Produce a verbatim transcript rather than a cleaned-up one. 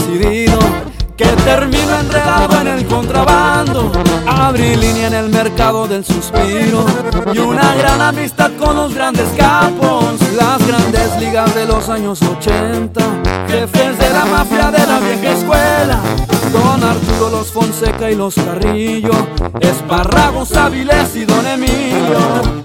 decidido que termino enredado en el contrabando. Abrí línea en el mercado del suspiro y una gran amistad con los grandes capos, las grandes ligas de los años ochenta, jefes de la mafia de la vieja escuela, Don Arturo, los Fonseca y los Carrillo, Espárragos, Áviles y Don Emilio.